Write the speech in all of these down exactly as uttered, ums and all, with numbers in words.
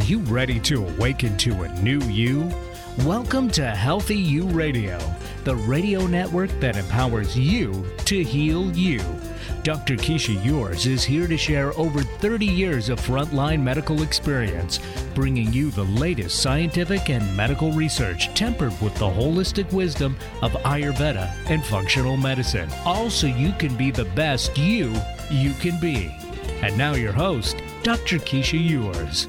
you ready to awaken to a new you? Welcome to Healthy You Radio, the radio network that empowers you to heal you. Doctor Keisha Ewers is here to share over thirty years of frontline medical experience, bringing you the latest scientific and medical research tempered with the holistic wisdom of Ayurveda and functional medicine. All so you can be the best you you can be. And now your host, Doctor Keisha Ewers.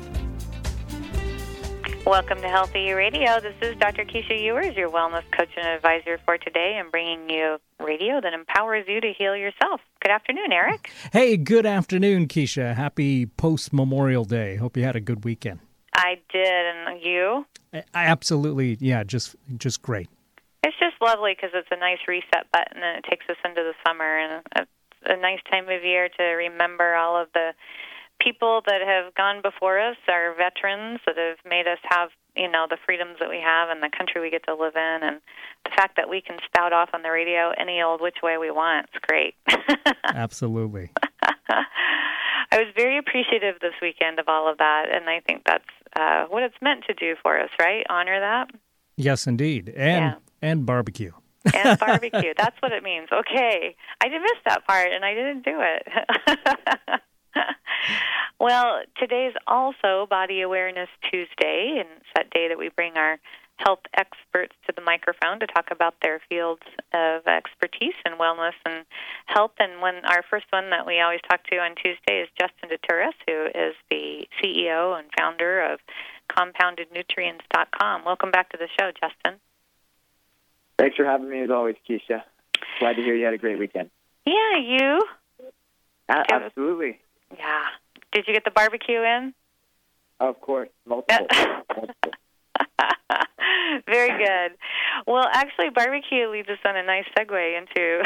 Welcome to Healthy You Radio. This is Doctor Keisha Ewers, your wellness coach and advisor for today, and bringing you radio that empowers you to heal yourself. Good afternoon, Eric. Hey, good afternoon, Keisha. Happy post-Memorial Day. Hope you had a good weekend. I did, and you? I, I absolutely, yeah, just just great. It's just lovely because it's a nice reset button, and it takes us into the summer, and it's a nice time of year to remember all of the people that have gone before us, our veterans that have made us have, you know, the freedoms that we have and the country we get to live in, and the fact that we can spout off on the radio any old which way we want. It's great. Absolutely. I was very appreciative this weekend of all of that, and I think that's uh, what it's meant to do for us, right? Honor that? Yes, indeed. And yeah. and barbecue. And barbecue. That's what it means. Okay. I did miss that part, and I didn't do it. Well, today's also Body Awareness Tuesday, and it's that day that we bring our health experts to the microphone to talk about their fields of expertise in wellness and health. And when our first one that we always talk to on Tuesday is Justin DeTouris, who is the C E O and founder of compounded nutrients dot com. Welcome back to the show, Justin. Thanks for having me, as always, Keisha. Glad to hear you had a great weekend. Yeah, you? A- absolutely. Yeah. Did you get the barbecue in? Of course. Multiple. Multiple. Very good. Well, actually, barbecue leads us on a nice segue into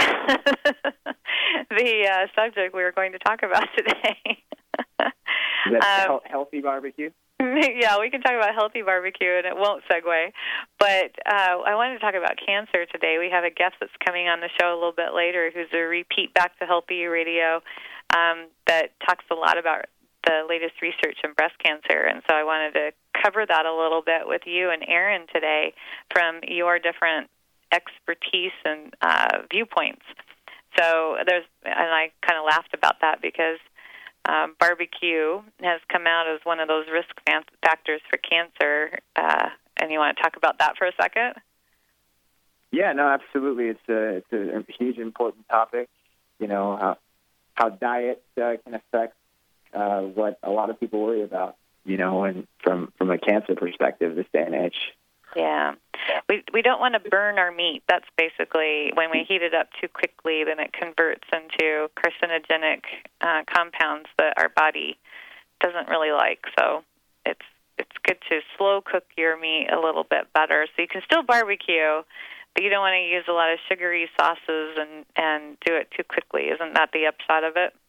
the uh, subject we were going to talk about today. Is that um, healthy barbecue? Yeah, we can talk about healthy barbecue, and it won't segue. But uh, I wanted to talk about cancer today. We have a guest that's coming on the show a little bit later who's a repeat back to Healthy You Radio um, that talks a lot about the latest research in breast cancer. And so I wanted to cover that a little bit with you and Aaron today from your different expertise and uh, viewpoints. So there's, and I kind of laughed about that because Um, barbecue has come out as one of those risk factors for cancer. Uh, and you want to talk about that for a second? Yeah, no, absolutely. It's a, it's a huge, important topic. You know, how, how diet uh, can affect uh, what a lot of people worry about, you know, and from, from a cancer perspective this day and age. Yeah. We we don't want to burn our meat. That's basically when we heat it up too quickly, then it converts into carcinogenic uh, compounds that our body doesn't really like. So it's it's good to slow cook your meat a little bit better. So you can still barbecue, but you don't want to use a lot of sugary sauces and, and do it too quickly. Isn't that the upshot of it?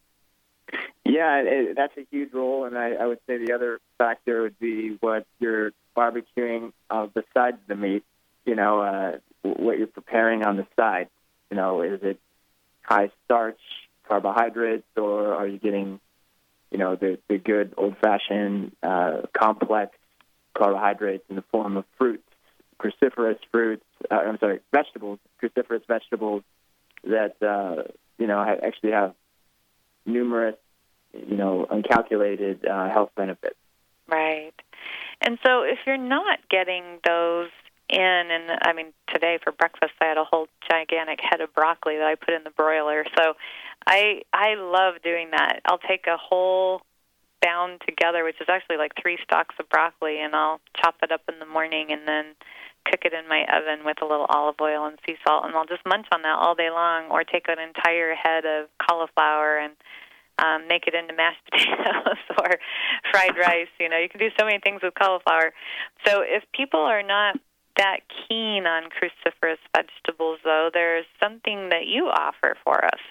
Yeah, it, that's a huge role, and I, I would say the other factor would be what you're barbecuing uh, besides the meat. You know, uh, what you're preparing on the side. You know, is it high starch carbohydrates, or are you getting, you know, the, the good old-fashioned uh, complex carbohydrates in the form of fruits, cruciferous fruits, uh, I'm sorry, vegetables, cruciferous vegetables that, uh, you know, actually have numerous, you know, uncalculated uh, health benefits. Right. And so if you're not getting those in, and I mean, today for breakfast I had a whole gigantic head of broccoli that I put in the broiler. So I I love doing that. I'll take a whole bound together, which is actually like three stalks of broccoli, and I'll chop it up in the morning and then cook it in my oven with a little olive oil and sea salt, and I'll just munch on that all day long, or take an entire head of cauliflower and um, make it into mashed potatoes or fried rice. You know, you can do so many things with cauliflower. So if people are not that keen on cruciferous vegetables, though, there's something that you offer for us.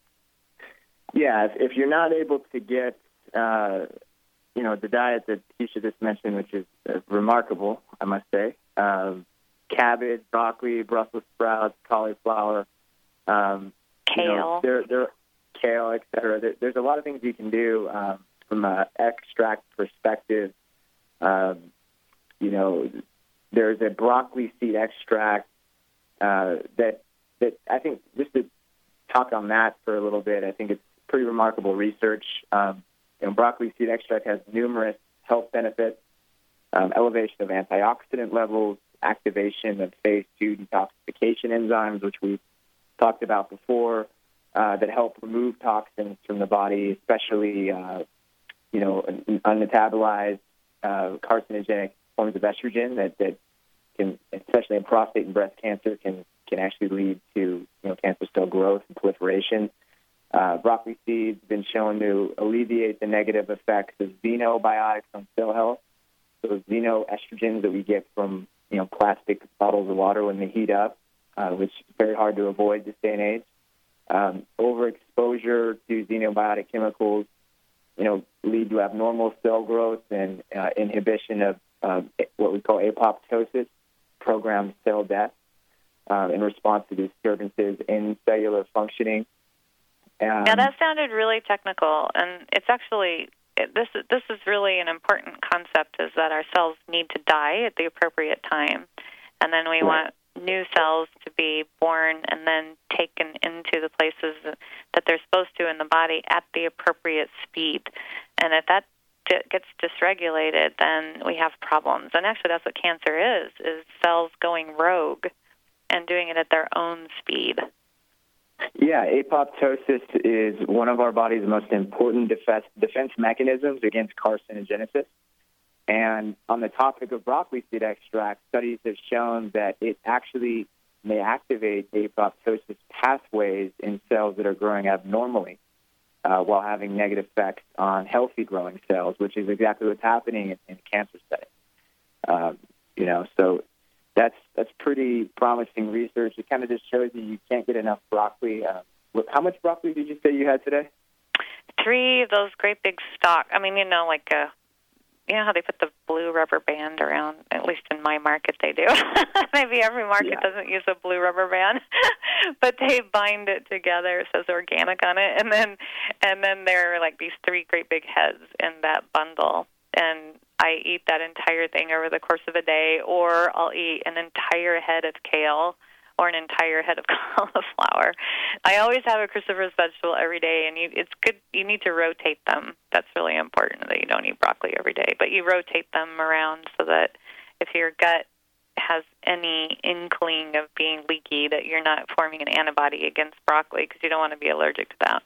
Yeah, if, if you're not able to get, uh, you know, the diet that Keisha just mentioned, which is uh, remarkable, I must say, um, cabbage, broccoli, Brussels sprouts, cauliflower, um, kale, you know, there, there, kale, et cetera. There, there's a lot of things you can do um, from an extract perspective Um, you know, there's a broccoli seed extract uh, that that I think, just to talk on that for a little bit, I think it's pretty remarkable research. Um, you know, broccoli seed extract has numerous health benefits, um, elevation of antioxidant levels, activation of phase two detoxification enzymes, which we've talked about before, uh, that help remove toxins from the body, especially, uh, you know, unmetabolized uh, carcinogenic forms of estrogen that, that can, especially in prostate and breast cancer, can can actually lead to, you know, cancer cell growth and proliferation. Uh, broccoli seeds have been shown to alleviate the negative effects of xenobiotics on cell health. Those xenoestrogens that we get from, you know, plastic bottles of water when they heat up, uh, which is very hard to avoid this day and age. Um, overexposure to xenobiotic chemicals, you know, lead to abnormal cell growth and uh, inhibition of uh, what we call apoptosis, programmed cell death, uh, in response to disturbances in cellular functioning. Um, now, that sounded really technical, and it's actually, this, this is really an important concept, is that our cells need to die at the appropriate time, and then we right. want new cells to be born and then taken into the places that they're supposed to in the body at the appropriate speed. And if that gets dysregulated, then we have problems. And actually, that's what cancer is, is cells going rogue and doing it at their own speed. Yeah, apoptosis is one of our body's most important defense, defense mechanisms against carcinogenesis. And on the topic of broccoli seed extract, studies have shown that it actually may activate apoptosis pathways in cells that are growing abnormally, uh, while having negative effects on healthy growing cells, which is exactly what's happening in, in cancer setting. Um, you know, so that's that's pretty promising research. It kind of just shows you you can't get enough broccoli. Uh, how much broccoli did you say you had today? Three of those great big stalk. I mean, you know, like a. You know how they put the blue rubber band around, at least in my market they do. Maybe every market yeah. doesn't use a blue rubber band, but they bind it together. It says organic on it. And then and then there are like these three great big heads in that bundle. And I eat that entire thing over the course of a day, or I'll eat an entire head of kale or an entire head of cauliflower. I always have a cruciferous vegetable every day, and you, it's good. You need to rotate them. That's really important, that you don't eat broccoli every day, but you rotate them around so that if your gut has any inkling of being leaky, that you're not forming an antibody against broccoli, because you don't want to be allergic to that.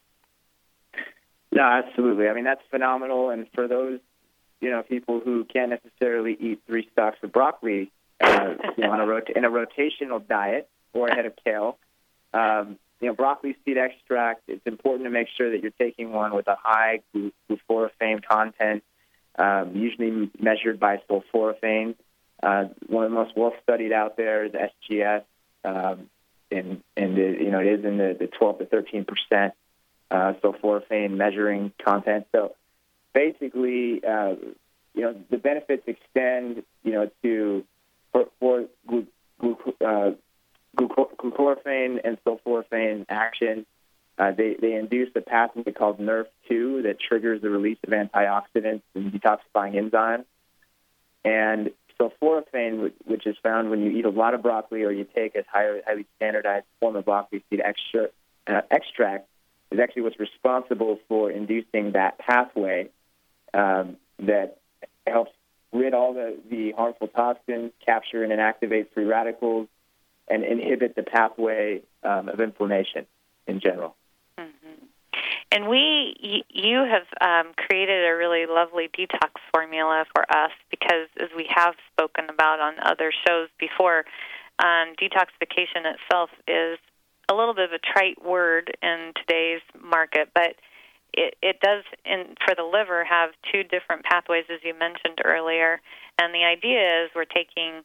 No, absolutely. I mean, that's phenomenal. And for those, you know, people who can't necessarily eat three stalks of broccoli, uh, you know, on a rot- in a rotational diet, or a head of kale. Um, you know, broccoli seed extract, it's important to make sure that you're taking one with a high gluforaphane content, um, usually measured by sulforaphane. Uh, one of the most well-studied out there is S G S, um, and, and it, you know, it is in the, the twelve to thirteen percent uh, sulforaphane measuring content. So basically, uh, you know, the benefits extend, you know, to for, for glu, glu, uh, gluforaphane and sulforaphane action. Uh, they, they induce a pathway called N E R F two that triggers the release of antioxidants and detoxifying enzymes. And sulforaphane, which is found when you eat a lot of broccoli or you take a highly, highly standardized form of broccoli seed extra, uh, extract, is actually what's responsible for inducing that pathway um, that helps rid all the, the harmful toxins, capture and inactivate free radicals, and inhibit the pathway um, of inflammation in general. Mm-hmm. And we, y- you have um, created a really lovely detox formula for us, because, as we have spoken about on other shows before, um, detoxification itself is a little bit of a trite word in today's market, but it, it does, in, for the liver, have two different pathways, as you mentioned earlier. And the idea is we're taking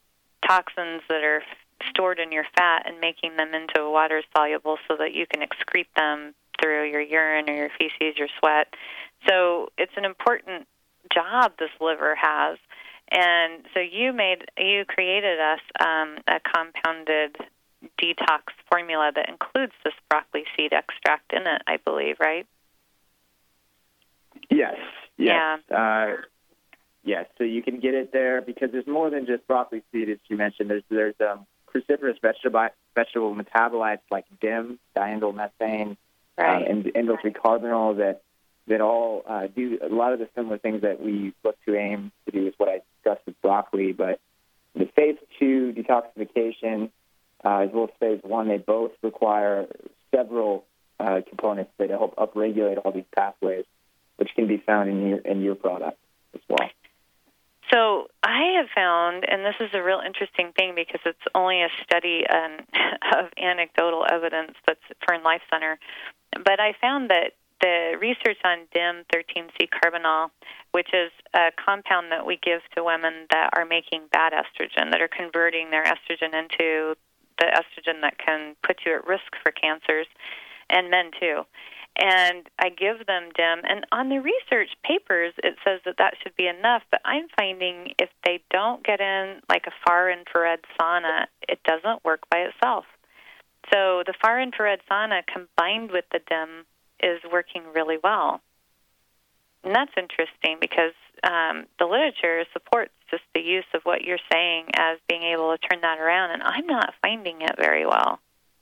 toxins that are stored in your fat and making them into water soluble so that you can excrete them through your urine or your feces, your sweat. So it's an important job this liver has. And so you made, you created us um, a compounded detox formula that includes this broccoli seed extract in it, I believe, right? Yes. Yes. Yeah. Uh, yes. So you can get it there because there's more than just broccoli seed, as you mentioned. There's there's um, cruciferous vegetable vegetable metabolites like D I M, diindolylmethane, right. uh, and indole carbinol that that all uh, do a lot of the similar things that we look to aim to do is what I discussed with broccoli. But the phase two detoxification, uh, as well as phase one, they both require several uh, components that help upregulate all these pathways, which can be found in your in your product as well. So I have found, and this is a real interesting thing because it's only a study um, of anecdotal evidence that's for Life Center, but I found that the research on D I M thirteen C carbinol, which is a compound that we give to women that are making bad estrogen, that are converting their estrogen into the estrogen that can put you at risk for cancers, and men too. And I give them D I M, and on the research papers, it says that that should be enough, but I'm finding if they don't get in like a far-infrared sauna, it doesn't work by itself. So the far-infrared sauna combined with the D I M is working really well. And that's interesting because um, the literature supports just the use of what you're saying as being able to turn that around, and I'm not finding it very well.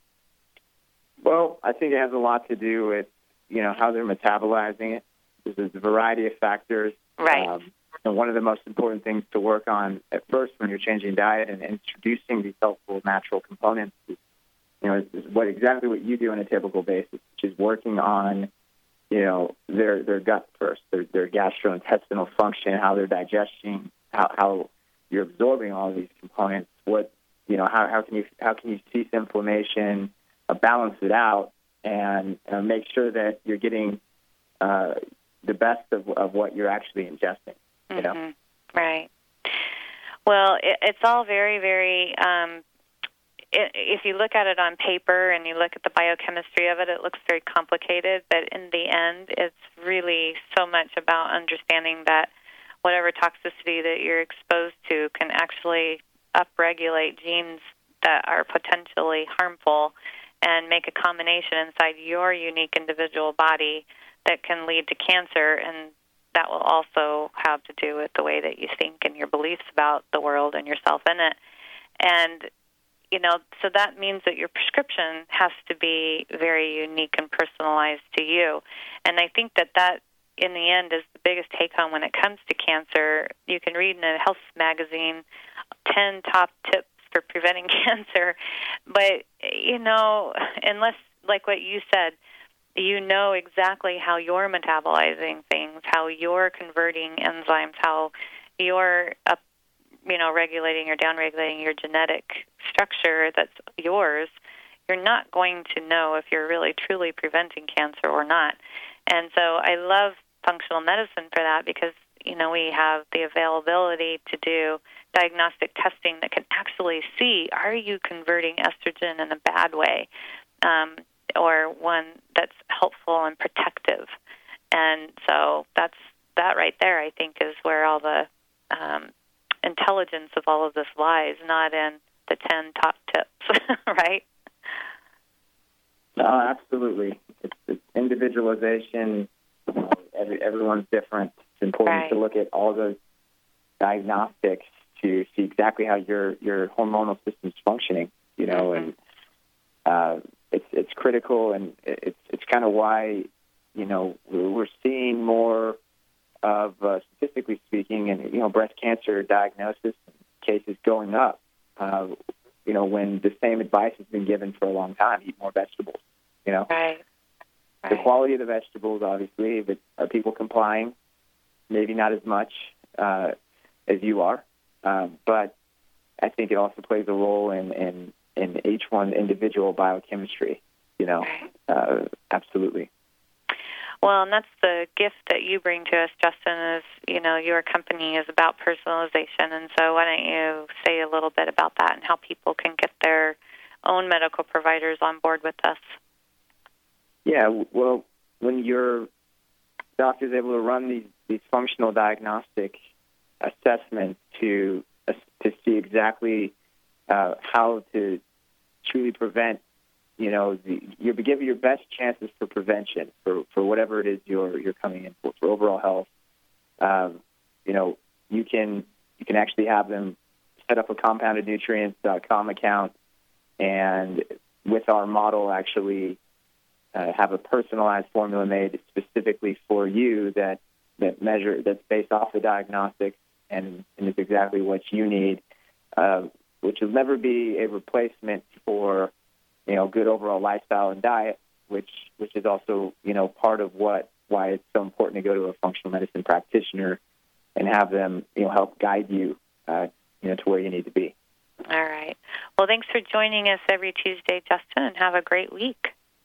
Well, I think it has a lot to do with, you know, how they're metabolizing it. There's a variety of factors. Right. Um, and one of the most important things to work on at first when you're changing diet and introducing these helpful natural components is, you know, is, is what exactly what you do on a typical basis, which is working on, you know, their their gut first, their their gastrointestinal function, how they're digesting, how how you're absorbing all of these components. What, you know, how how can you how can you cease inflammation, uh, balance it out, and uh, make sure that you're getting uh, the best of, of what you're actually ingesting. You mm-hmm. know, right? Well, it, it's all very, very. Um, it, if you look at it on paper and you look at the biochemistry of it, it looks very complicated. But in the end, it's really so much about understanding that whatever toxicity that you're exposed to can actually upregulate genes that are potentially harmful and make a combination inside your unique individual body that can lead to cancer, and that will also have to do with the way that you think and your beliefs about the world and yourself in it. And, you know, so that means that your prescription has to be very unique and personalized to you. And I think that that, in the end, is the biggest take-home when it comes to cancer. You can read in a health magazine ten top tips for preventing cancer, but, you know, unless, like what you said, you know exactly how you're metabolizing things, how you're converting enzymes, how you're up, you know, regulating or downregulating your genetic structure that's yours, you're not going to know if you're really truly preventing cancer or not. And so I love functional medicine for that because, you know, we have the availability to do diagnostic testing that can actually see, are you converting estrogen in a bad way? Um, or one that's helpful and protective. And so that's that right there, I think, is where all the um, intelligence of all of this lies, not in the ten top tips, right? No, absolutely. It's, it's individualization. You know, every, everyone's different. It's important right. to look at all those diagnostics to see exactly how your, your hormonal system's functioning, you know, mm-hmm. and uh, It's it's critical, and it's it's kind of why, you know, we're seeing more of, uh, statistically speaking, and, you know, breast cancer diagnosis cases going up, uh, you know, when the same advice has been given for a long time, eat more vegetables, you know. Right. right. The quality of the vegetables, obviously, but are people complying? Maybe not as much uh, as you are, um, but I think it also plays a role in, in in each one individual biochemistry, you know, uh, absolutely. Well, and that's the gift that you bring to us, Justin, is, you know, your company is about personalization. And so why don't you say a little bit about that and how people can get their own medical providers on board with us? Yeah, well, when your doctor is able to run these, these functional diagnostic assessments to, uh, to see exactly Uh, how to truly prevent, you know, the, you give your best chances for prevention for, for whatever it is you're you're coming in for, for overall health. Um, you know, you can you can actually have them set up a compounded nutrients dot com account, and with our model, actually uh, have a personalized formula made specifically for you that that measure that's based off the diagnostics and, and is exactly what you need, uh, which will never be a replacement for you know good overall lifestyle and diet, which which is also you know part of what why it's so important to go to a functional medicine practitioner and have them you know help guide you uh, you know to where you need to be. All right. Well, thanks for joining us every Tuesday, Justin, and have a great week.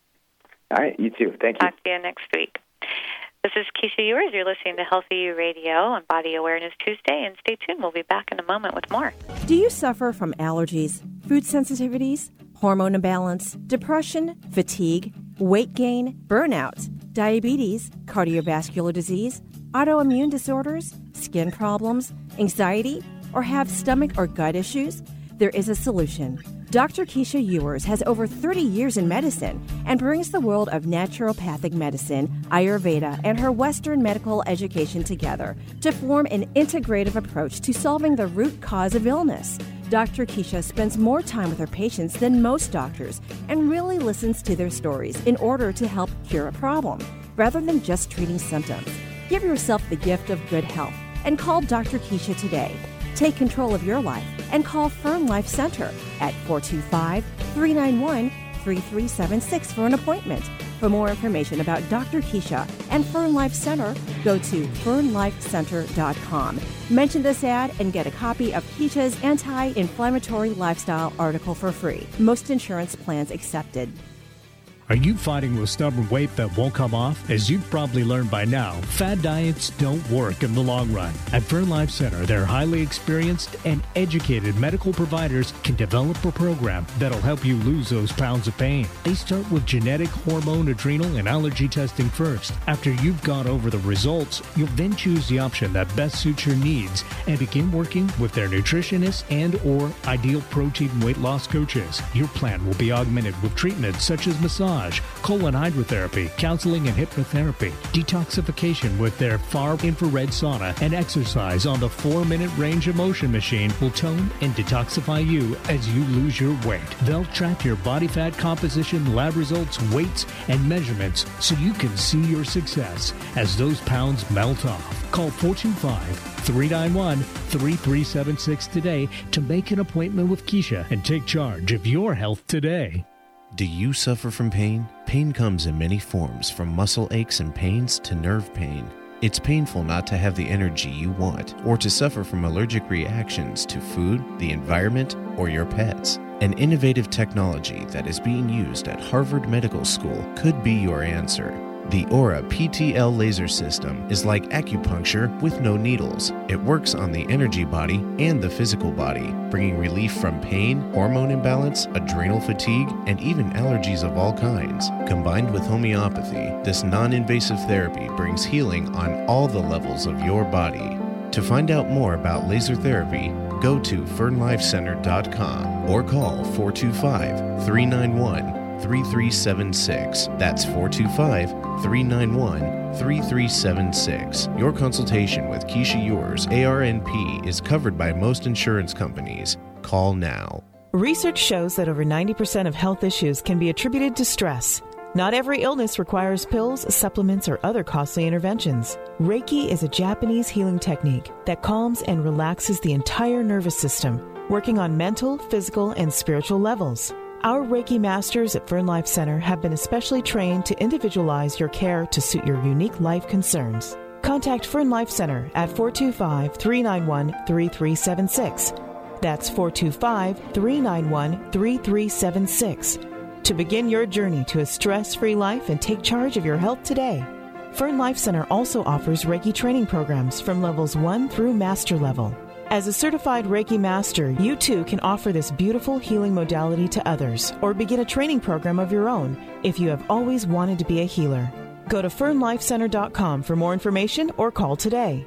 All right, you too. Thank you. Talk to you next week. This is Keisha Ewers. You're listening to Healthy You Radio on Body Awareness Tuesday, and stay tuned. We'll be back in a moment with more. Do you suffer from allergies, food sensitivities, hormone imbalance, depression, fatigue, weight gain, burnout, diabetes, cardiovascular disease, autoimmune disorders, skin problems, anxiety, or have stomach or gut issues? There is a solution. Doctor Keisha Ewers has over thirty years in medicine and brings the world of naturopathic medicine, Ayurveda, and her Western medical education together to form an integrative approach to solving the root cause of illness. Doctor Keisha spends more time with her patients than most doctors and really listens to their stories in order to help cure a problem, rather than just treating symptoms. Give yourself the gift of good health and call Doctor Keisha today. Take control of your life and call Fern Life Center at four two five, three nine one, three three seven six for an appointment. For more information about Doctor Keisha and Fern Life Center, go to fern life center dot com. Mention this ad and get a copy of Keisha's anti-inflammatory lifestyle article for free. Most insurance plans accepted. Are you fighting with stubborn weight that won't come off? As you've probably learned by now, fad diets don't work in the long run. At Fern Life Center, their highly experienced and educated medical providers can develop a program that'll help you lose those pounds of pain. They start with genetic, hormone, adrenal, and allergy testing first. After you've gone over the results, you'll then choose the option that best suits your needs and begin working with their nutritionists and or ideal protein weight loss coaches. Your plan will be augmented with treatments such as massage, colon hydrotherapy, counseling and hypnotherapy, detoxification with their far infrared sauna, and exercise on the four-minute range of motion machine will tone and detoxify you as you lose your weight. They'll track your body fat composition, lab results, weights, and measurements so you can see your success as those pounds melt off. Call four two five, three nine one, three three seven six today to make an appointment with Keisha and take charge of your health today. Do you suffer from pain? Pain comes in many forms, from muscle aches and pains to nerve pain. It's painful not to have the energy you want, or to suffer from allergic reactions to food, the environment, or your pets. An innovative technology that is being used at Harvard Medical School could be your answer. The Aura P T L laser system is like acupuncture with no needles. It works on the energy body and the physical body, bringing relief from pain, hormone imbalance, adrenal fatigue, and even allergies of all kinds. Combined with homeopathy, this non-invasive therapy brings healing on all the levels of your body. To find out more about laser therapy, go to fern life center dot com or call four two five, three nine one, three three seven six. That's four two five, three nine one, three three seven six. Your consultation with Keisha Ewers, A R N P, is covered by most insurance companies. Call now. Research shows that over ninety percent of health issues can be attributed to stress. Not every illness requires pills, supplements, or other costly interventions. Reiki is a Japanese healing technique that calms and relaxes the entire nervous system, working on mental, physical, and spiritual levels. Our Reiki masters at Fern Life Center have been especially trained to individualize your care to suit your unique life concerns. Contact Fern Life Center at four two five, three nine one, three three seven six. That's four two five, three nine one, three three seven six. To begin your journey to a stress-free life and take charge of your health today. Fern Life Center also offers Reiki training programs from levels one through master level. As a certified Reiki master, you too can offer this beautiful healing modality to others or begin a training program of your own if you have always wanted to be a healer. Go to fern life center dot com for more information or call today.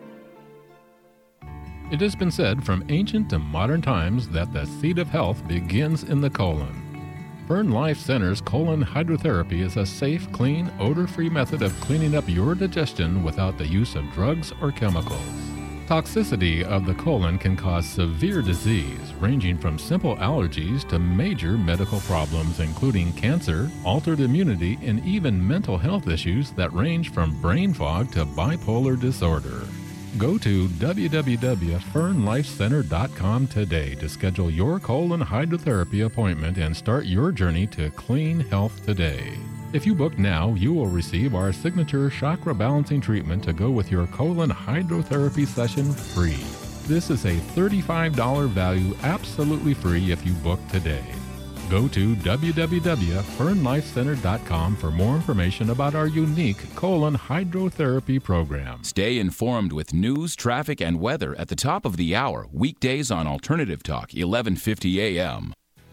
It has been said from ancient to modern times that the seat of health begins in the colon. Fern Life Center's colon hydrotherapy is a safe, clean, odor-free method of cleaning up your digestion without the use of drugs or chemicals. Toxicity of the colon can cause severe disease, ranging from simple allergies to major medical problems, including cancer, altered immunity, and even mental health issues that range from brain fog to bipolar disorder. Go to w w w dot fern life center dot com today to schedule your colon hydrotherapy appointment and start your journey to clean health today. If you book now, you will receive our signature chakra balancing treatment to go with your colon hydrotherapy session free. This is a thirty-five dollars value absolutely free if you book today. Go to w w w dot fern life center dot com for more information about our unique colon hydrotherapy program. Stay informed with news, traffic, and weather at the top of the hour, weekdays on Alternative Talk, eleven fifty a m.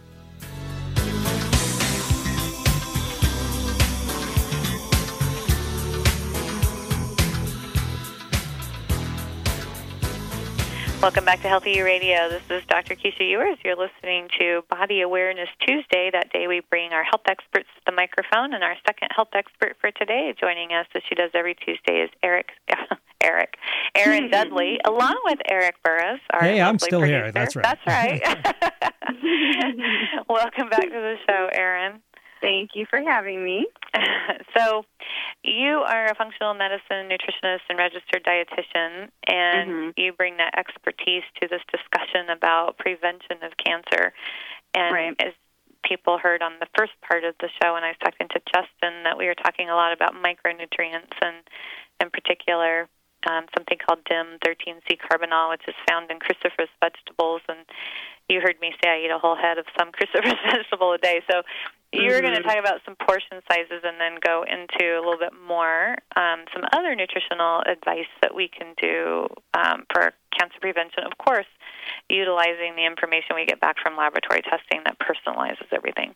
Welcome back to Healthy You Radio. This is Doctor Keisha Ewers. You're listening to Body Awareness Tuesday. That day we bring our health experts to the microphone, and our second health expert for today joining us, as she does every Tuesday, is Eric, Eric, Aaron Dudley, along with Eric Burris. Our hey, I'm still producer. here. That's right. That's right. Welcome back to the show, Aaron. Thank you for having me. So you are a functional medicine nutritionist and registered dietitian, and mm-hmm. you bring that expertise to this discussion about prevention of cancer. And right. as people heard on the first part of the show, and I was talking to Justin, that we were talking a lot about micronutrients, and in particular um, something called D I M thirteen C carbonol, which is found in cruciferous vegetables. And you heard me say I eat a whole head of some cruciferous vegetable a day. So you were going to talk about some portion sizes and then go into a little bit more, um, some other nutritional advice that we can do um, for cancer prevention. Of course, utilizing the information we get back from laboratory testing that personalizes everything.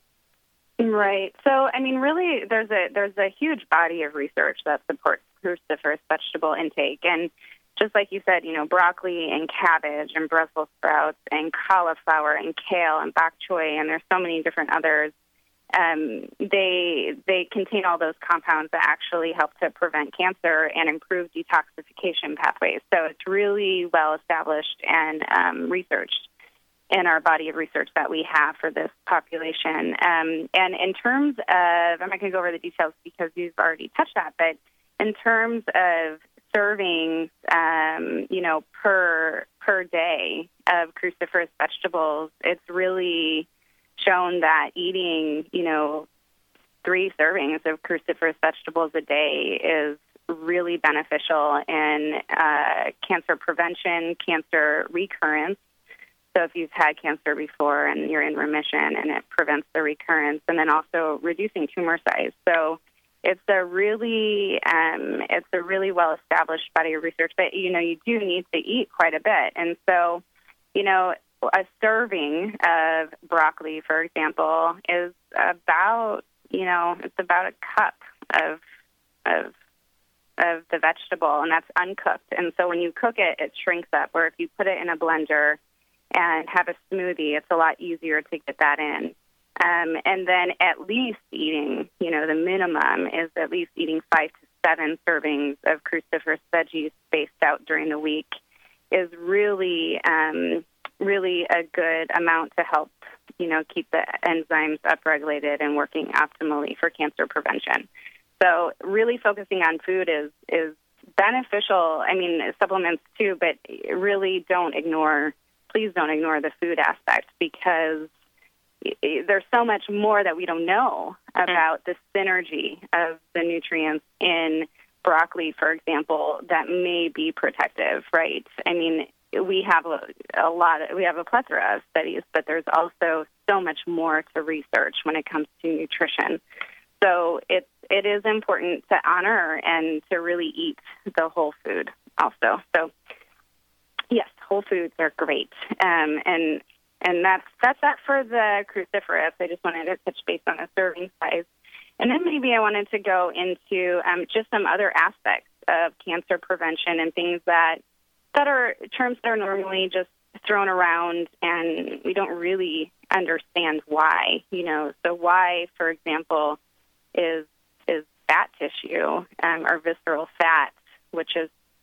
Right. So, I mean, really, there's a there's a huge body of research that supports cruciferous vegetable intake. And just like you said, you know, broccoli and cabbage and Brussels sprouts and cauliflower and kale and bok choy, and there's so many different others. Um, they they contain all those compounds that actually help to prevent cancer and improve detoxification pathways. So it's really well established and um, researched in our body of research that we have for this population. Um, and in terms of, I'm not going to go over the details because you've already touched that, but in terms of servings, um, you know, per per day of cruciferous vegetables, it's really shown that eating, you know, three servings of cruciferous vegetables a day is really beneficial in uh, cancer prevention, cancer recurrence. So if you've had cancer before and you're in remission, and it prevents the recurrence, and then also reducing tumor size. So it's a really um, it's a really well established body of research. But you know, you do need to eat quite a bit, and so you know, a serving of broccoli, for example, is about you know it's about a cup of of of the vegetable, and that's uncooked. And so when you cook it, it shrinks up. Or if you put it in a blender and have a smoothie, it's a lot easier to get that in. Um, and then at least eating, you know, the minimum is at least eating five to seven servings of cruciferous veggies spaced out during the week is really, um, really a good amount to help, you know, keep the enzymes upregulated and working optimally for cancer prevention. So really focusing on food is, is beneficial. I mean, supplements too, but really don't ignore Please don't ignore the food aspect, because there's so much more that we don't know about the synergy of the nutrients in broccoli, for example, that may be protective, right? I mean, we have a, a lot, of, we have a plethora of studies, but there's also so much more to research when it comes to nutrition. So it, it is important to honor and to really eat the whole food also. So yes, whole foods are great, um, and and that's that's that for the cruciferous. I just wanted to touch base on the serving size, and then maybe I wanted to go into um, just some other aspects of cancer prevention and things that that are terms that are normally just thrown around, and we don't really understand why. You know, so why, for example, is is fat tissue um, or visceral fat, which is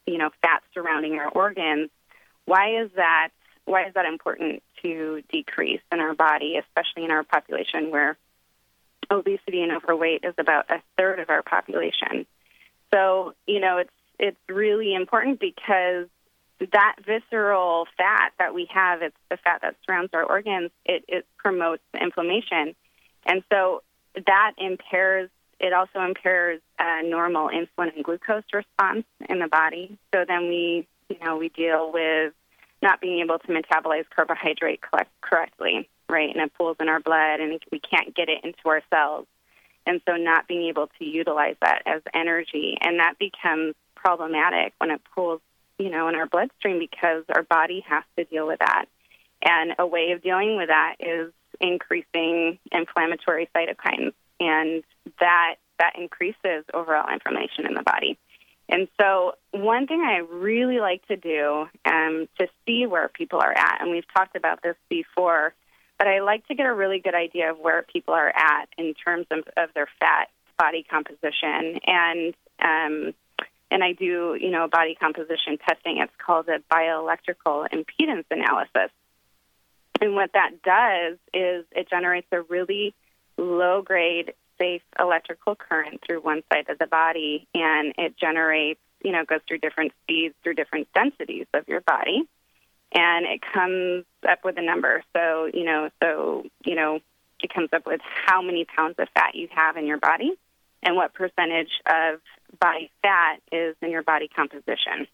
you know, fat surrounding our organs, why is that, why is that important to decrease in our body, especially in our population where obesity and overweight is about a third of our population? So, you know, it's it's really important because that visceral fat that we have, it's the fat that surrounds our organs, it, it promotes inflammation. And so that impairs, it also impairs uh, normal insulin and glucose response in the body. So then we, you know, we deal with not being able to metabolize carbohydrate collect, correctly, right? And it pools in our blood and we can't get it into our cells. And so not being able to utilize that as energy. And that becomes problematic when it pools, you know, in our bloodstream because our body has to deal with that. And a way of dealing with that is increasing inflammatory cytokines. And that that increases overall inflammation in the body. And so one thing I really like to do um, to see where people are at, and we've talked about this before, but I like to get a really good idea of where people are at in terms of, of their fat body composition. And um, and I do, you know, body composition testing. It's called a bioelectrical impedance analysis. And what that does is it generates a really low-grade, safe electrical current through one side of the body, and it generates, you know, goes through different speeds, through different densities of your body, and it comes up with a number. So, you know, so, you know, it comes up with how many pounds of fat you have in your body and what percentage of body fat is in your body composition.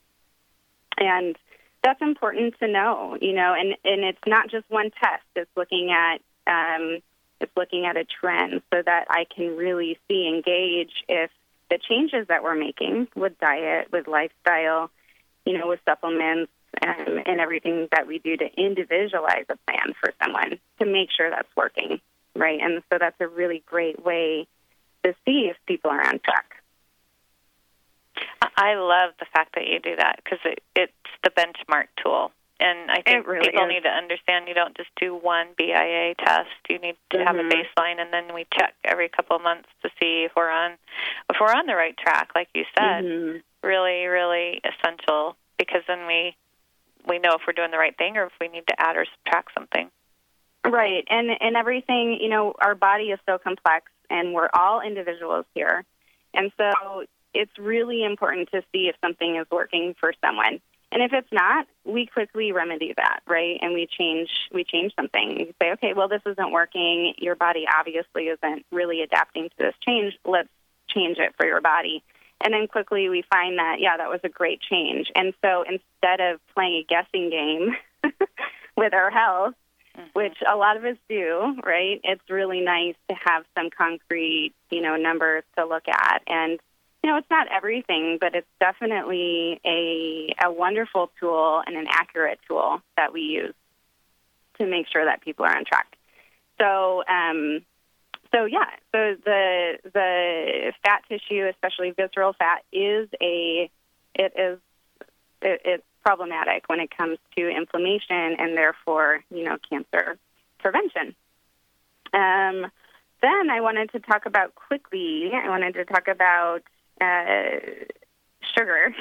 And that's important to know, you know, and, and it's not just one test. It's looking at um, it's looking at a trend so that I can really see, engage if the changes that we're making with diet, with lifestyle, you know, with supplements, um, and everything that we do to individualize a plan for someone to make sure that's working, right? And so that's a really great way to see if people are on track. I love the fact that you do that because it, it's the benchmark tool. And I think really people is. need to understand you don't just do one B I A test. You need to mm-hmm. have a baseline, and then we check every couple of months to see if we're on if we're on the right track, like you said. Mm-hmm. Really, really essential because then we we know if we're doing the right thing or if we need to add or subtract something. Right, and and everything, you know, our body is so complex, and we're all individuals here. And so it's really important to see if something is working for someone. And if it's not, we quickly remedy that, right? And we change we change something. You say, okay, well, this isn't working. Your body obviously isn't really adapting to this change. Let's change it for your body. And then quickly we find that, yeah, that was a great change. And so instead of playing a guessing game with our health, mm-hmm. which a lot of us do, right, it's really nice to have some concrete, you know, numbers to look at. And you know, it's not everything, but it's definitely a a wonderful tool and an accurate tool that we use to make sure that people are on track. So, um, so yeah, so the the fat tissue, especially visceral fat, is a it is it, it's problematic when it comes to inflammation and therefore, you know, cancer prevention. Um, then I wanted to talk about quickly. I wanted to talk about Uh, sugar,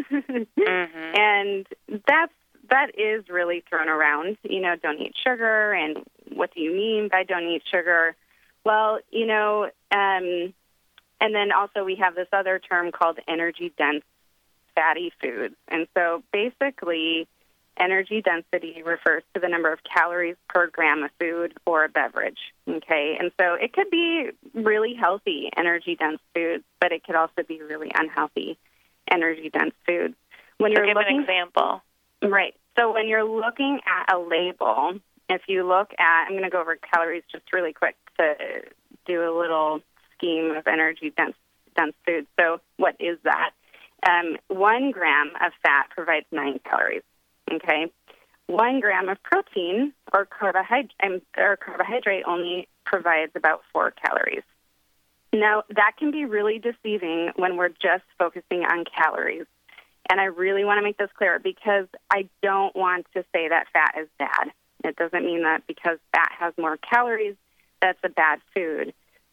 mm-hmm. and that's that is really thrown around. You know, don't eat sugar, and what do you mean by don't eat sugar? Well, you know, um, and then also we have this other term called energy-dense fatty foods, and so basically, energy density refers to the number of calories per gram of food or a beverage, okay? And so it could be really healthy energy-dense foods, but it could also be really unhealthy energy-dense foods. When so you're give looking, an example. Right. So when you're looking at a label, if you look at, I'm going to go over calories just really quick to do a little scheme of energy-dense dense foods. So what is that? Um, one gram of fat provides nine calories. Okay, one gram of protein or carbohydrate, or carbohydrate only provides about four calories. Now, that can be really deceiving when we're just focusing on calories. And I really want to make this clear because I don't want to say that fat is bad. It doesn't mean that because fat has more calories, that's a bad food.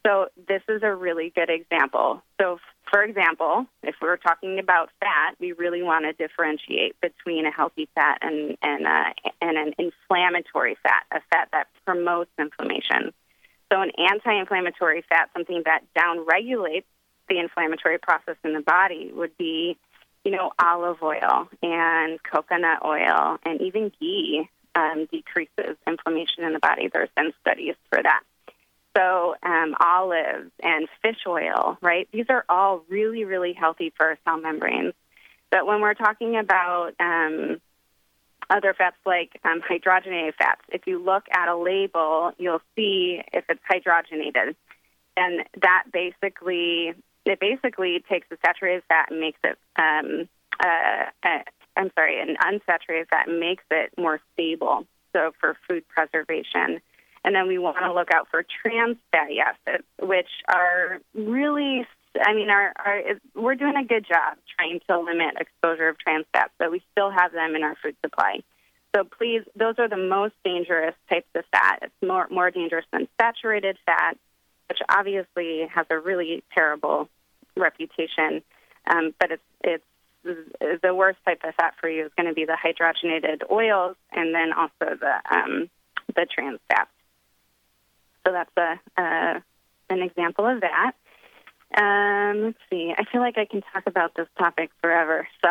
So this is a really good example. So, for example, if we were talking about fat, we really want to differentiate between a healthy fat and, and, uh, and an inflammatory fat, a fat that promotes inflammation. So an anti-inflammatory fat, something that downregulates the inflammatory process in the body, would be, you know, olive oil and coconut oil and even ghee um, decreases inflammation in the body. There's been studies for that. So um, olives and fish oil, right? These are all really, really healthy for our cell membranes. But when we're talking about um, other fats like um, hydrogenated fats, if you look at a label, you'll see if it's hydrogenated. And that basically, it basically takes a saturated fat and makes it, um, uh, uh, I'm sorry, an unsaturated fat and makes it more stable, so for food preservation. And then we want to look out for trans fatty acids, which are really, I mean, are, are we're doing a good job trying to limit exposure of trans fats, but we still have them in our food supply. So please, those are the most dangerous types of fat. It's more more dangerous than saturated fat, which obviously has a really terrible reputation. Um, but it's it's the worst type of fat for you is going to be the hydrogenated oils, and then also the um, the trans fats. So that's a uh, an example of that. Um, let's see. I feel like I can talk about this topic forever. So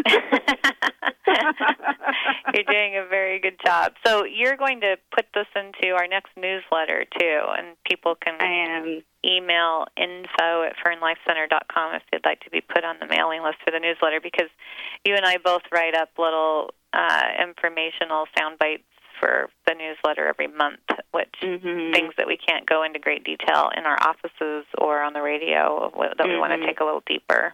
you're doing a very good job. So you're going to put this into our next newsletter too, and people can I am. email info at fern life center dot com if they'd like to be put on the mailing list for the newsletter, because you and I both write up little uh, informational sound bites for the newsletter every month, which mm-hmm. things that we can't go into great detail in our offices or on the radio that mm-hmm. we want to take a little deeper.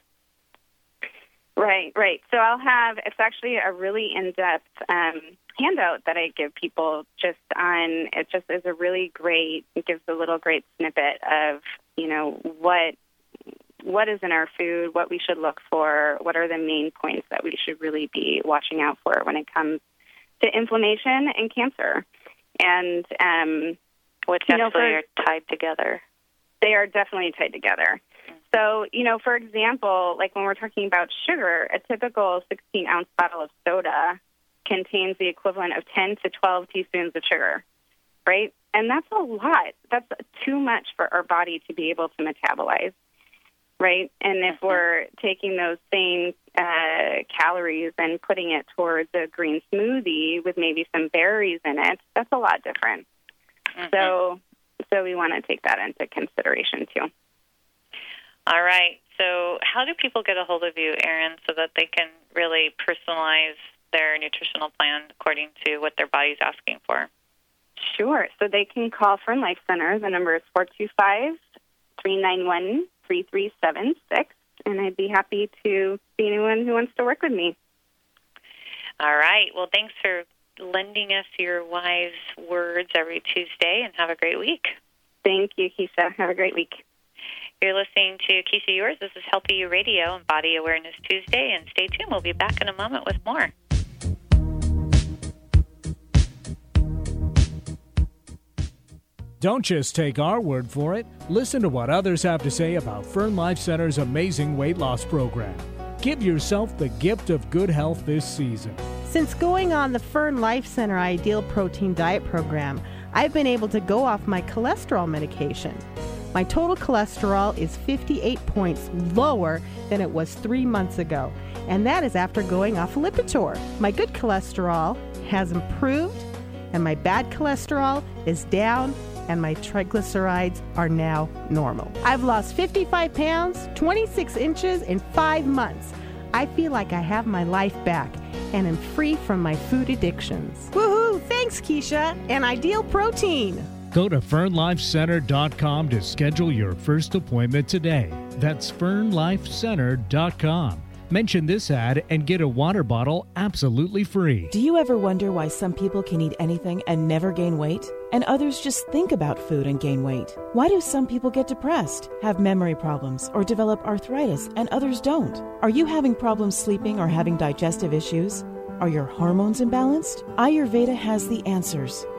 Right, right. So I'll have, it's actually a really in-depth um, handout that I give people just on, it just is a really great, it gives a little great snippet of, you know, what what is in our food, what we should look for, what are the main points that we should really be watching out for when it comes to inflammation and cancer. And um, which you know, actually for, are tied together. They are definitely tied together. So, you know, for example, like when we're talking about sugar, a typical sixteen-ounce bottle of soda contains the equivalent of ten to twelve teaspoons of sugar, right? And that's a lot. That's too much for our body to be able to metabolize, right? And if mm-hmm. we're taking those same uh, calories and putting it towards a green smoothie with maybe some berries in it, that's a lot different. Mm-hmm. So, so we want to take that into consideration too. All right. So how do people get a hold of you, Erin, so that they can really personalize their nutritional plan according to what their body's asking for? Sure. So they can call Fern Life Center. The number is four two five, three nine one, three three seven six, and I'd be happy to see anyone who wants to work with me. All right. Well, thanks for lending us your wise words every Tuesday, and have a great week. Thank you, Keisha. Have a great week. You're listening to Keisha Yours. This is Healthy You Radio and Body Awareness Tuesday, and stay tuned. We'll be back in a moment with more. Don't just take our word for it. Listen to what others have to say about Fern Life Center's amazing weight loss program. Give yourself the gift of good health this season. Since going on the Fern Life Center Ideal Protein Diet Program, I've been able to go off my cholesterol medication. My total cholesterol is fifty-eight points lower than it was three months ago, and that is after going off Lipitor. My good cholesterol has improved, and my bad cholesterol is down, and my triglycerides are now normal. I've lost fifty-five pounds, twenty-six inches in five months. I feel like I have my life back and am free from my food addictions. Woohoo! Thanks, Keisha, and Ideal Protein. Go to fern life center dot com to schedule your first appointment today. That's fern life center dot com. Mention this ad and get a water bottle absolutely free. Do you ever wonder why some people can eat anything and never gain weight, and others just think about food and gain weight? Why do some people get depressed, have memory problems, or develop arthritis, and others don't? Are you having problems sleeping or having digestive issues? Are your hormones imbalanced? Ayurveda has the answers.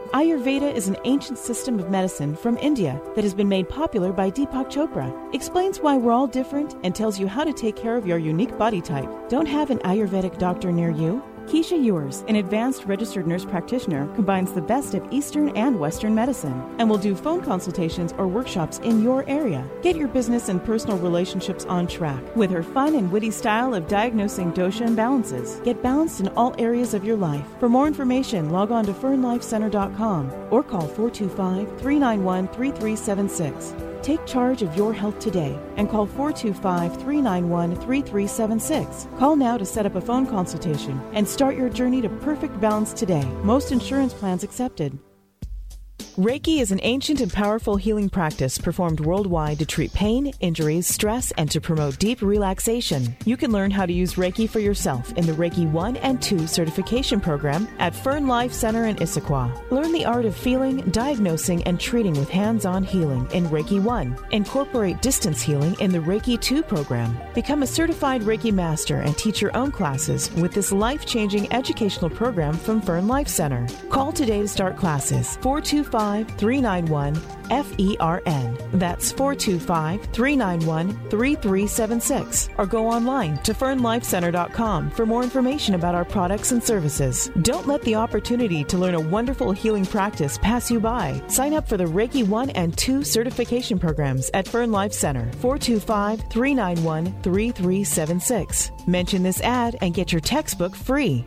Ayurveda is an ancient system of medicine from India that has been made popular by Deepak Chopra. Explains why we're all different and tells you how to take care of your unique body type. Don't have an Ayurvedic doctor near you? Keisha Ewers, an advanced registered nurse practitioner, combines the best of Eastern and Western medicine and will do phone consultations or workshops in your area. Get your business and personal relationships on track with her fun and witty style of diagnosing dosha imbalances. Get balanced in all areas of your life. For more information, log on to fern life center dot com or call four two five, three nine one, three three seven six. Take charge of your health today and call four two five, three nine one, three three seven six. Call now to set up a phone consultation and start your journey to perfect balance today. Most insurance plans accepted. Reiki is an ancient and powerful healing practice performed worldwide to treat pain, injuries, stress, and to promote deep relaxation. You can learn how to use Reiki for yourself in the Reiki one and two certification program at Fern Life Center in Issaquah. Learn the art of feeling, diagnosing, and treating with hands-on healing in Reiki one. Incorporate distance healing in the Reiki two program. Become a certified Reiki master and teach your own classes with this life-changing educational program from Fern Life Center. Call today to start classes. four two five, three nine one, F E R N. That's four two five, three nine one, three three seven six. Or go online to fern life center dot com for more information about our products and services. Don't let the opportunity to learn a wonderful healing practice pass you by. Sign up for the Reiki one and two certification programs at Fern Life Center, four two five, three nine one, three three seven six. Mention this ad and get your textbook free.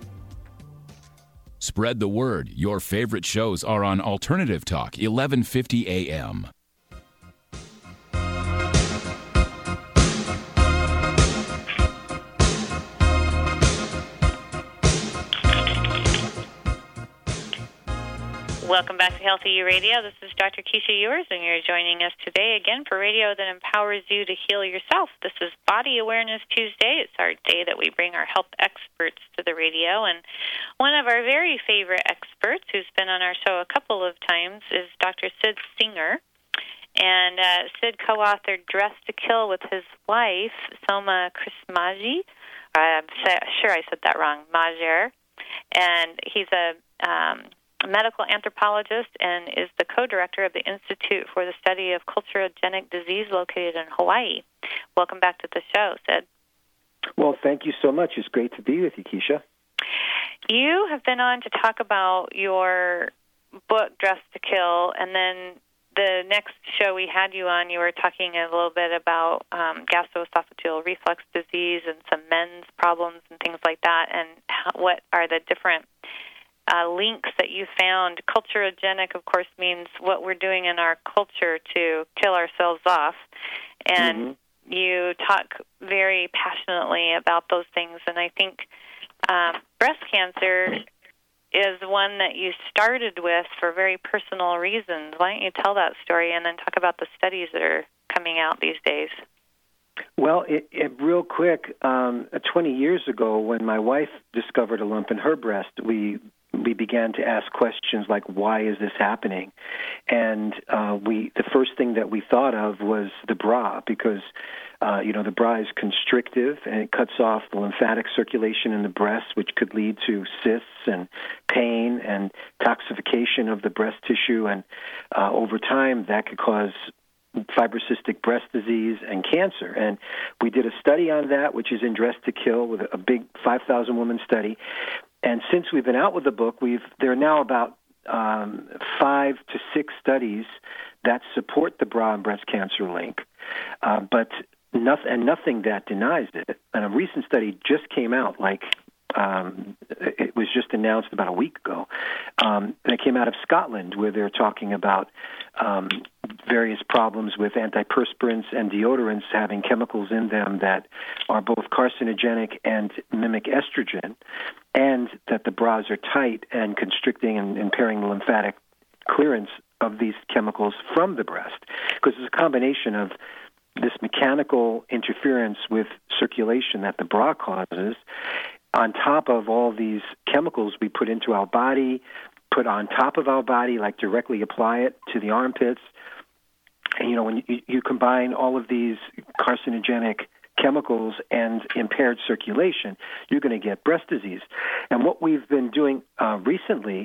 Spread the word. Your favorite shows are on Alternative Talk, eleven fifty A M. Welcome back to Healthy You Radio. This is Doctor Keisha Ewers, and you're joining us today again for radio that empowers you to heal yourself. This is Body Awareness Tuesday. It's our day that we bring our health experts to the radio, and one of our very favorite experts who's been on our show a couple of times is Doctor Sid Singer. And uh, Sid co-authored Dress to Kill with his wife, Soma Krishnamurthy. I'm sure I said that wrong, Majer. And he's a... Um, a medical anthropologist and is the co-director of the Institute for the Study of Culturogenic Disease located in Hawaii. Welcome back to the show, Sid. Well, thank you so much. It's great to be with you, Keisha. You have been on to talk about your book, Dress to Kill, and then the next show we had you on, you were talking a little bit about um, gastroesophageal reflux disease and some men's problems and things like that, and how, what are the different Uh, links that you found. Culturogenic, of course, means what we're doing in our culture to kill ourselves off. And mm-hmm. you talk very passionately about those things. And I think um, breast cancer is one that you started with for very personal reasons. Why don't you tell that story and then talk about the studies that are coming out these days? Well, it, it, real quick, um, twenty years ago when my wife discovered a lump in her breast, we we began to ask questions like, why is this happening? And uh, we the first thing that we thought of was the bra, because uh, you know the bra is constrictive and it cuts off the lymphatic circulation in the breast, which could lead to cysts and pain and toxification of the breast tissue, and uh, over time that could cause fibrocystic breast disease and cancer. And we did a study on that, which is in Dress to Kill, with a big five thousand woman study. And since we've been out with the book, we've there are now about um, five to six studies that support the bra and breast cancer link, uh, but nothing, and nothing that denies it. And a recent study just came out, like um, it was just announced about a week ago, um, and it came out of Scotland, where they're talking about um, various problems with antiperspirants and deodorants having chemicals in them that are both carcinogenic and mimic estrogen, and that the bras are tight and constricting and impairing the lymphatic clearance of these chemicals from the breast, because it's a combination of this mechanical interference with circulation that the bra causes, on top of all these chemicals we put into our body, put on top of our body, like directly apply it to the armpits. And, you know, when you, you combine all of these carcinogenic chemicals and impaired circulation, you're going to get breast disease. And what we've been doing uh, recently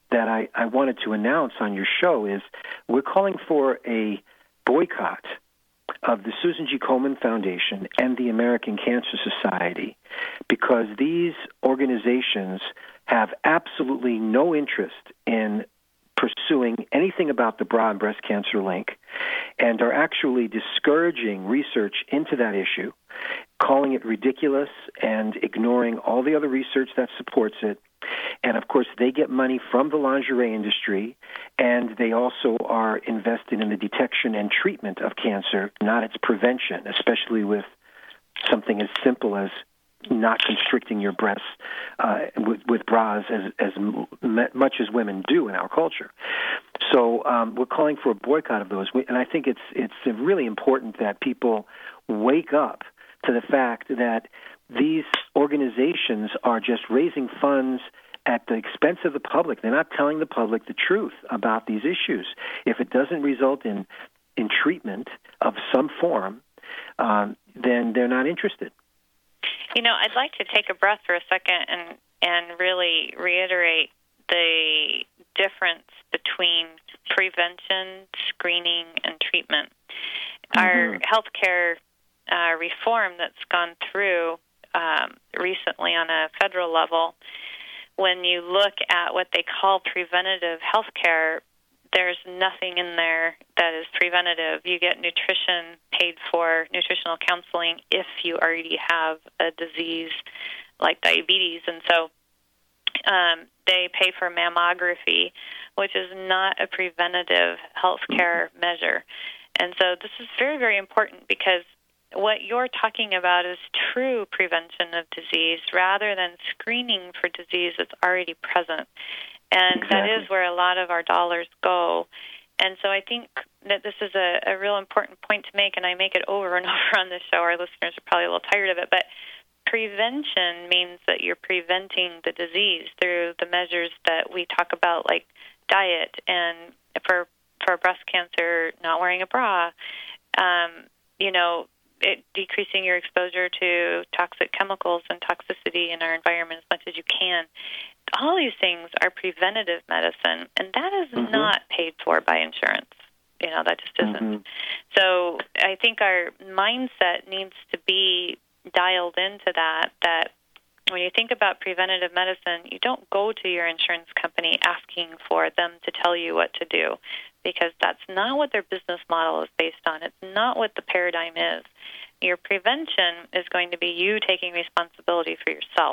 that I, I wanted to announce on your show is we're calling for a boycott of the Susan G. Komen Foundation and the American Cancer Society, because these organizations have absolutely no interest in pursuing anything about the bra and breast cancer link, and are actually discouraging research into that issue, calling it ridiculous and ignoring all the other research that supports it. And, of course, they get money from the lingerie industry, and they also are invested in the detection and treatment of cancer, not its prevention, especially with something as simple as not constricting your breasts uh, with, with bras as, as m- much as women do in our culture. So um, we're calling for a boycott of those. We, and I think it's it's really important that people wake up to the fact that these organizations are just raising funds at the expense of the public. They're not telling the public the truth about these issues. If it doesn't result in, in treatment of some form, um, then they're not interested. You know, I'd like to take a breath for a second and, and really reiterate the difference between prevention, screening, and treatment. Mm-hmm. Our healthcare uh, reform that's gone through um, recently on a federal level, when you look at what they call preventative healthcare, there's nothing in there that is preventative. You get nutrition paid for, nutritional counseling, if you already have a disease like diabetes. And so um, they pay for mammography, which is not a preventative health care measure. And so this is very, very important, because what you're talking about is true prevention of disease rather than screening for disease that's already present. And exactly. That is where a lot of our dollars go. And so I think that this is a, a real important point to make, and I make it over and over on this show. Our listeners are probably a little tired of it, but prevention means that you're preventing the disease through the measures that we talk about, like diet, and for for breast cancer, not wearing a bra, um, you know, it, decreasing your exposure to toxic chemicals and toxicity in our environment as much as you can. All these things are preventative medicine, and that is mm-hmm. not paid for by insurance. You know, that just isn't. Mm-hmm. So I think our mindset needs to be dialed into that, that when you think about preventative medicine, you don't go to your insurance company asking for them to tell you what to do, because that's not what their business model is based on. It's not what the paradigm is. Your prevention is going to be you taking responsibility for yourself.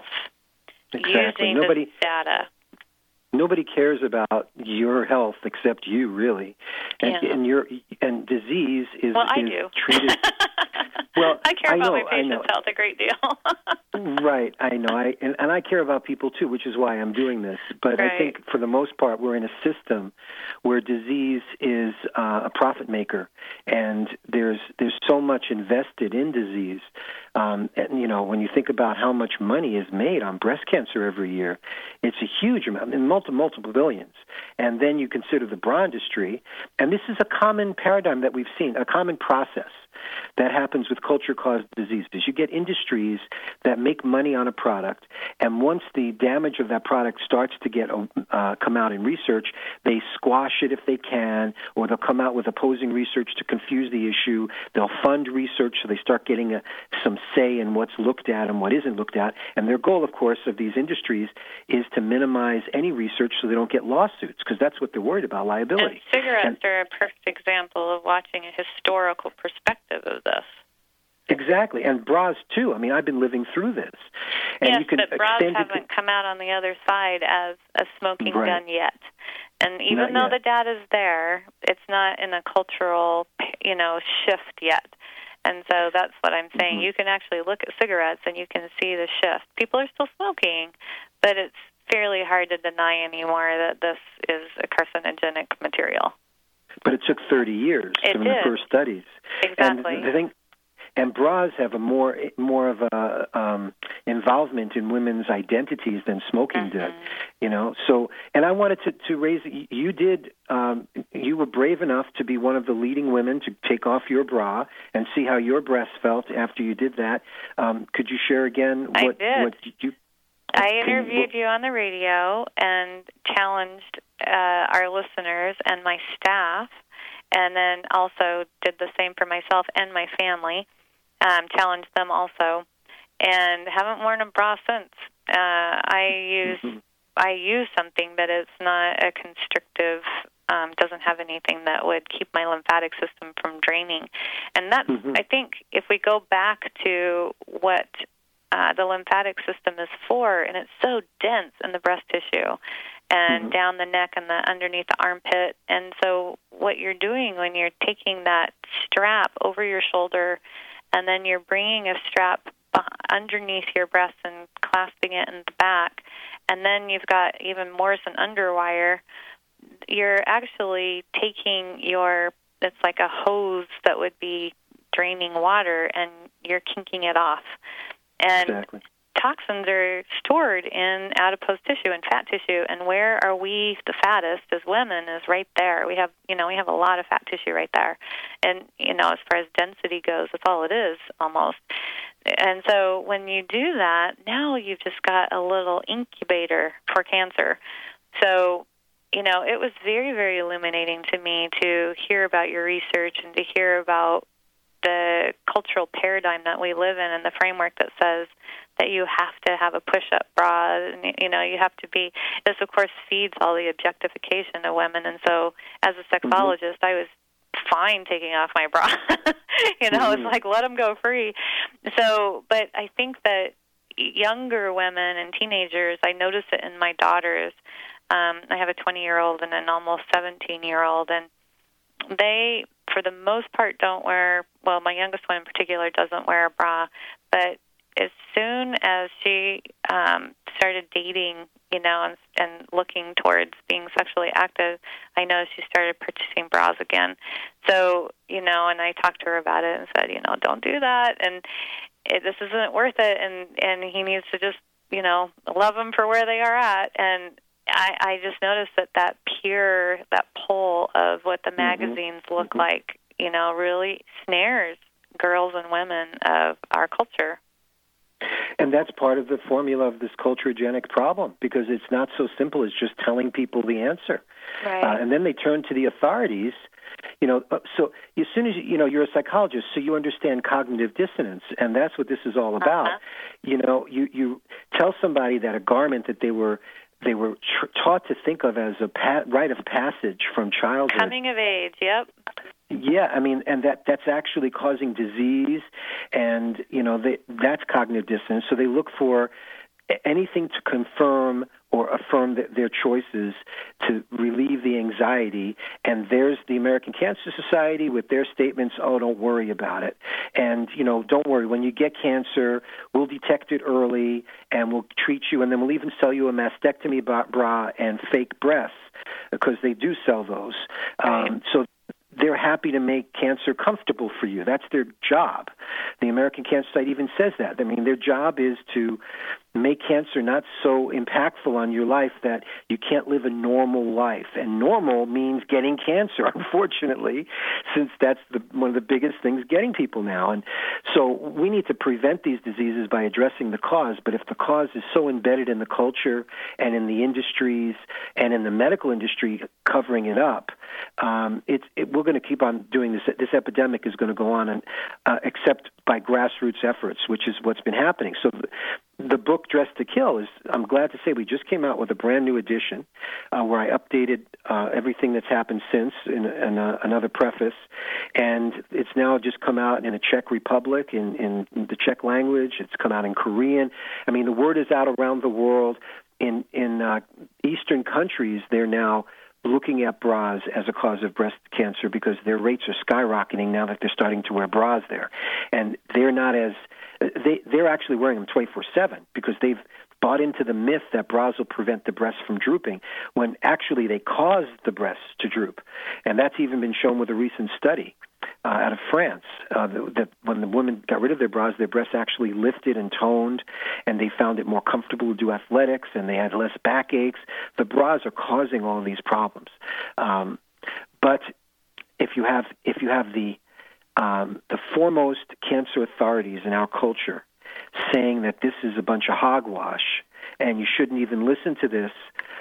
Exactly. Using nobody, the data. Nobody cares about your health except you, really. And, yeah. and your and disease is, well, I is do. treated. Well, I care I about know, my patients' health a great deal. Right, I know. I and, and I care about people too, which is why I'm doing this. But right. I think for the most part, we're in a system where disease is uh, a profit maker, and there's there's so much invested in disease. Um, and you know, when you think about how much money is made on breast cancer every year, it's a huge amount, in multiple multiple billions. And then you consider the bra industry, and this is a common paradigm that we've seen, a common process that happens with culture-caused diseases. You get industries that make money on a product, and once the damage of that product starts to get uh, come out in research, they squash it if they can, or they'll come out with opposing research to confuse the issue. They'll fund research so they start getting a, some say in what's looked at and what isn't looked at. And their goal, of course, of these industries is to minimize any research so they don't get lawsuits, because that's what they're worried about, liability. And cigarettes and, are a perfect example of watching a historical perspective of this. Exactly, and bras too. I mean, I've been living through this. And yes, you can but bras haven't to... come out on the other side as a smoking right. gun yet. And even Not though yet. the data's there, it's not in a cultural, you know, shift yet. And so that's what I'm saying. Mm-hmm. You can actually look at cigarettes and you can see the shift. People are still smoking, but it's fairly hard to deny anymore that this is a carcinogenic material. But it took thirty years it from did. the first studies. Exactly. And the thing, and bras have a more more of a um, involvement in women's identities than smoking mm-hmm. did. You know, so and I wanted to, to raise. You did. Um, you were brave enough to be one of the leading women to take off your bra and see how your breasts felt after you did that. Um, could you share again what I did. what you? I interviewed you on the radio and challenged uh, our listeners and my staff, and then also did the same for myself and my family, um, challenged them also, and haven't worn a bra since. Uh, I use mm-hmm. I use something that is not a constrictive, um, doesn't have anything that would keep my lymphatic system from draining. And that's, mm-hmm. I think, if we go back to what uh, the lymphatic system is for, and it's so dense in the breast tissue and mm-hmm. down the neck and the underneath the armpit. And so what you're doing when you're taking that strap over your shoulder and then you're bringing a strap underneath your breast and clasping it in the back, and then you've got even Morrison underwire, you're actually taking your, it's like a hose that would be draining water, and you're kinking it off. And exactly. Toxins are stored in adipose tissue and fat tissue, and where are we the fattest as women is right there. We have, you know, we have a lot of fat tissue right there. And, you know, as far as density goes, that's all it is almost. And so when you do that, now you've just got a little incubator for cancer. So, you know, it was very, very illuminating to me to hear about your research and to hear about the cultural paradigm that we live in and the framework that says that you have to have a push-up bra, and, you know, you have to be, this of course feeds all the objectification of women. And so as a sexologist, mm-hmm. I was fine taking off my bra. you know, mm-hmm. It's like, let them go free. So, but I think that younger women and teenagers, I notice it in my daughters. Um, I have a twenty-year-old and an almost seventeen-year-old, and they, for the most part, don't wear, well, my youngest one in particular doesn't wear a bra, but as soon as she um, started dating, you know, and, and looking towards being sexually active, I know she started purchasing bras again. So, you know, and I talked to her about it and said, you know, don't do that, and it, this isn't worth it, and, and he needs to just, you know, love them for where they are at. And I, I just noticed that that pure, that pull of what the magazines mm-hmm. look mm-hmm. like, you know, really snares girls and women of our culture. And that's part of the formula of this culturogenic problem, because it's not so simple as just telling people the answer. Right. Uh, and then they turn to the authorities. You know, so as soon as you, you know, you're a psychologist, so you understand cognitive dissonance, and that's what this is all about. Uh-huh. You know, you, you tell somebody that a garment that they were they were tr- taught to think of as a pa- rite of passage from childhood. Coming of age, yep. Yeah, I mean, and that that's actually causing disease, and, you know, they, that's cognitive dissonance. So they look for anything to confirm or affirm th- their choices to relieve the anxiety. And there's the American Cancer Society with their statements, oh, don't worry about it. And, you know, don't worry. When you get cancer, we'll detect it early, and we'll treat you, and then we'll even sell you a mastectomy bra and fake breasts, because they do sell those. Right. Um, so they're happy to make cancer comfortable for you. That's their job. The American Cancer Society even says that. I mean, their job is to make cancer not so impactful on your life that you can't live a normal life. And normal means getting cancer, unfortunately, since that's the, one of the biggest things getting people now. And so we need to prevent these diseases by addressing the cause. But if the cause is so embedded in the culture and in the industries and in the medical industry covering it up, um, it's, it, we're going to keep on doing this. This epidemic is going to go on, and, uh, except by grassroots efforts, which is what's been happening. So the, the book Dressed to Kill is, I'm glad to say, we just came out with a brand new edition uh, where I updated uh, everything that's happened since in, in uh, another preface, and it's now just come out in the Czech Republic, in, in the Czech language. It's come out in Korean. I mean, the word is out around the world. In, in uh, Eastern countries, they're now looking at bras as a cause of breast cancer because their rates are skyrocketing now that they're starting to wear bras there. And they're not as, they, they're actually wearing them twenty-four seven because they've bought into the myth that bras will prevent the breasts from drooping, when actually they cause the breasts to droop. And that's even been shown with a recent study uh, out of France, uh, that, that when the women got rid of their bras, their breasts actually lifted and toned, and they found it more comfortable to do athletics, and they had less backaches. The bras are causing all of these problems. Um, but if you have if you have the um, the foremost cancer authorities in our culture saying that this is a bunch of hogwash and you shouldn't even listen to this,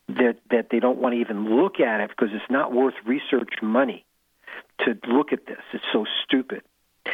that, that they don't want to even look at it because it's not worth research money to look at this. It's so stupid.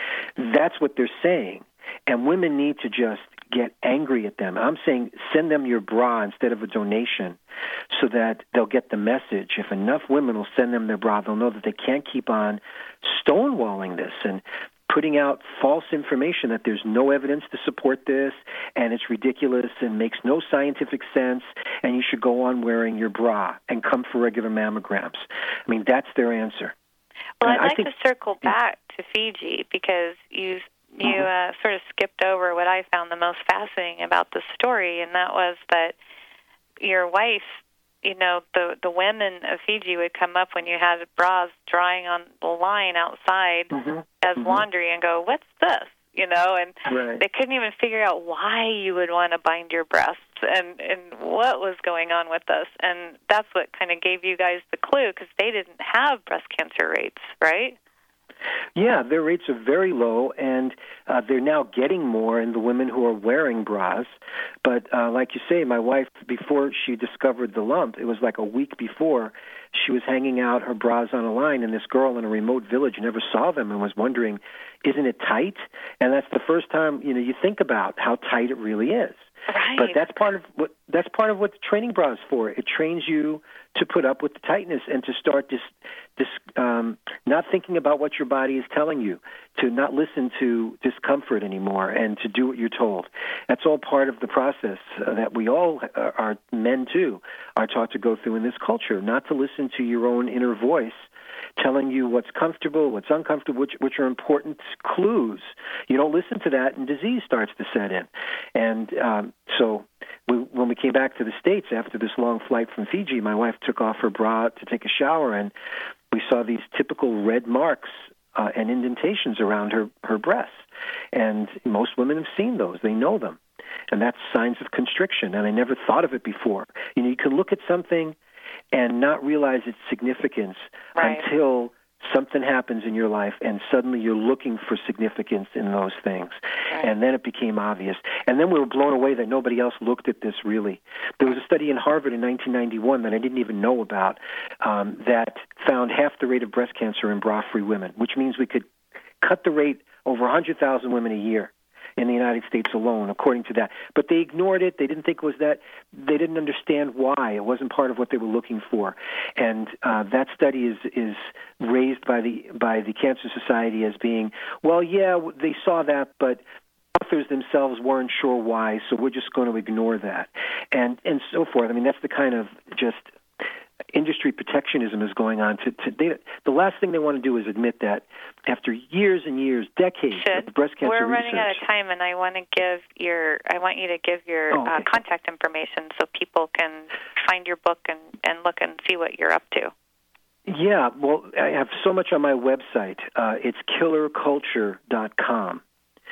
That's what they're saying. And women need to just get angry at them. I'm saying send them your bra instead of a donation so that they'll get the message. If enough women will send them their bra, they'll know that they can't keep on stonewalling this and putting out false information that there's no evidence to support this and it's ridiculous and makes no scientific sense and you should go on wearing your bra and come for regular mammograms. I mean, that's their answer. Well, And I'd I like think, to circle back to Fiji because you you uh, sort of skipped over what I found the most fascinating about the story, and that was that your wife, you know, the the women of Fiji would come up when you had bras drying on the line outside mm-hmm. as mm-hmm. laundry and go, what's this? You know, and right. they couldn't even figure out why you would want to bind your breasts and, and what was going on with this. And that's what kind of gave you guys the clue because they didn't have breast cancer rates, right? Yeah, their rates are very low, and uh, they're now getting more in the women who are wearing bras. But uh, like you say, my wife, before she discovered the lump, it was like a week before, she was hanging out her bras on a line, and this girl in a remote village never saw them and was wondering, isn't it tight? And that's the first time, you know, you think about how tight it really is. Right. But that's part of what that's part of what the training bra is for. It trains you to put up with the tightness and to start this, this um, not thinking about what your body is telling you, to not listen to discomfort anymore, and to do what you're told. That's all part of the process uh, that we all uh, are men too are taught to go through in this culture. Not to listen to your own inner voice telling you what's comfortable, what's uncomfortable, which, which are important clues. You don't listen to that, and disease starts to set in. And um, so we, when we came back to the States after this long flight from Fiji, my wife took off her bra to take a shower, and we saw these typical red marks uh, and indentations around her, her breasts. And most women have seen those. They know them. And that's signs of constriction, and I never thought of it before. You know, you can look at something and not realize its significance right. until something happens in your life and suddenly you're looking for significance in those things. Right. And then it became obvious. And then we were blown away that nobody else looked at this really. There was a study in Harvard in nineteen ninety-one that I didn't even know about um, that found half the rate of breast cancer in bra-free women, which means we could cut the rate over one hundred thousand women a year in the United States alone, according to that. But they ignored it. They didn't think it was that. They didn't understand why. It wasn't part of what they were looking for. And uh, that study is is raised by the by the Cancer Society as being, well, yeah, they saw that, but authors themselves weren't sure why, so we're just going to ignore that, and and so forth. I mean, that's the kind of just industry protectionism is going on. To, to they, the last thing they want to do is admit that after years and years, decades Should. of breast cancer We're research. running out of time, and I want to give your I want you to give your oh, okay. uh, contact information so people can find your book and, and look and see what you're up to. Yeah, well, I have so much on my website. Uh, it's killer culture dot com.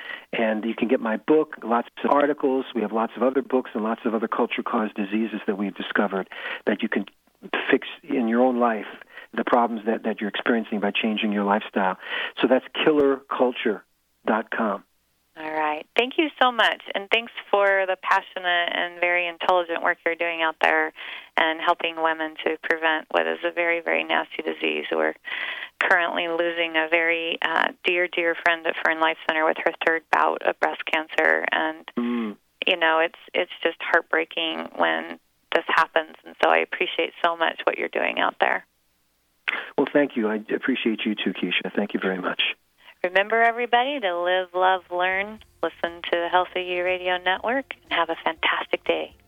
And you can get my book, lots of articles. We have lots of other books and lots of other culture-caused diseases that we've discovered that you can fix in your own life the problems that, that you're experiencing by changing your lifestyle. So that's killer culture dot com. All right. Thank you so much. And thanks for the passionate and very intelligent work you're doing out there and helping women to prevent what is a very, very nasty disease. We're currently losing a very uh, dear, dear friend at Fern Life Center with her third bout of breast cancer. And, mm. you know, it's it's just heartbreaking when this happens. And so I appreciate so much what you're doing out there. Well, thank you. I appreciate you too, Keisha. Thank you very much. Remember, everybody, to live, love, learn, listen to the Healthy You Radio Network, and have a fantastic day.